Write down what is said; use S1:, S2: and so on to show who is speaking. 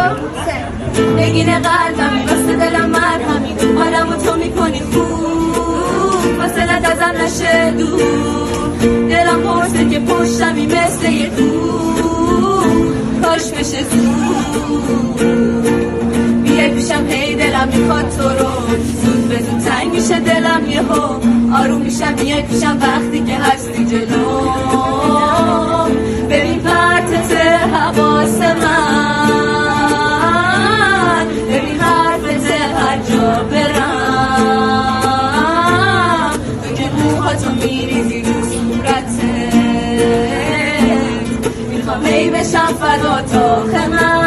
S1: نگین قلبمی واسه دلم مرهمی حالمو تو میکنی خوب فاصلت ازم نشه دور دلم پرسه که پشتمی مثل یه دور کاش بشه زود بیای پیشم هی دلم میخواد تو رو زود به زود تنگ میشه دلم یهو آروم میشم بیای پیشم وقتی که هستی جلو ببین پرتت حواس من ببین حرفت هر جا برم تو که موهاتو میریزی رو صورتت میخوام هی بشم فدا تا خمم